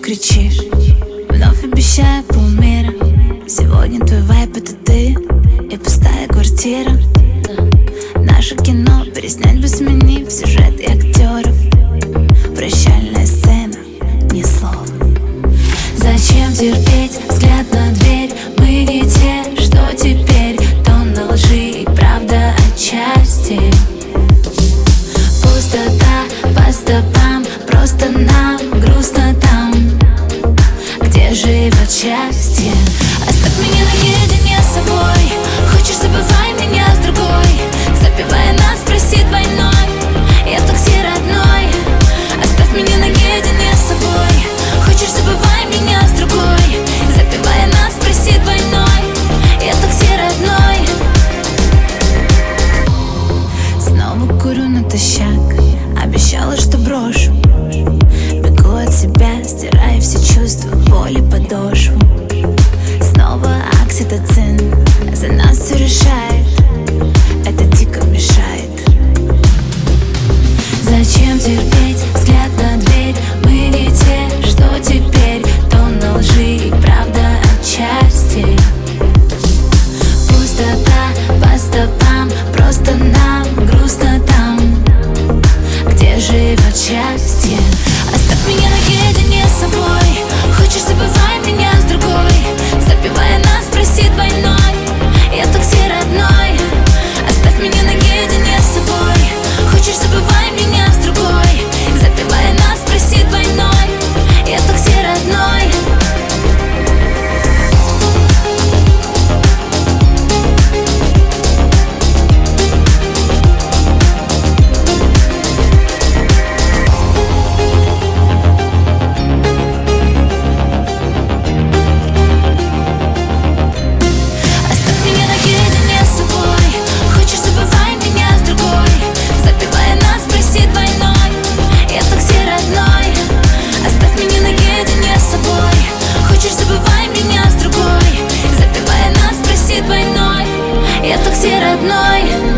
кричишь, вновь обещая полмира. Сегодня твой вайб — это ты и пустая квартира. Наше кино переснять бы, сменив сюжет и актеров. Прощальная сцена, ни слова. Зачем терпеть взгляд на дверь? Мы не те, что теперь. Тонна лжи и правда отчасти. Пустота по стопам, просто нам грустно там, где живет счастье. Оставь меня наедине с собой. Хочешь, забывай меня с другой. Запивая нас, проси двойной. Я такси родной. Оставь меня наедине с собой. Хочешь, забывай меня с другой. Запивая нас, проси двойной. Я такси родной. Снова курю натощак. Обещала, что брошу. Бегу от себя, стирая все чувства, боли, подошву. Снова окситоцин за нас все решает. Это дико мешает. Зачем терпеть взгляд на дверь? Мы не те, что теперь. Тонна лжи и правда отчасти. Пустота по стопам, просто нам грустно там, где живет счастье. Оставь меня наедине с собой. Хочешь, забывай меня с другой. Запивая нас, проси двойной. Я такси родной. Оставь меня наедине с собой. Хочешь, забывай меня с другой. Запивая нас, проси двойной. Я такси родной. Я такси родной.